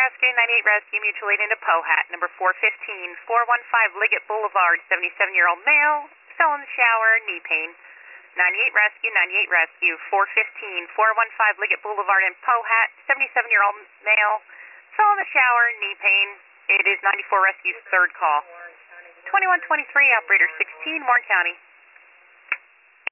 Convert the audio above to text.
Rescue, 98 Rescue, mutual aid into Pohat, number 415, 415 Liggett Boulevard, 77-year-old male, fell in the shower, knee pain. 98 Rescue, 415, 415 Liggett Boulevard in Pohat, 77-year-old male, fell in the shower, knee pain. It is 94 Rescue's third call. 2123, operator 16, Warren County.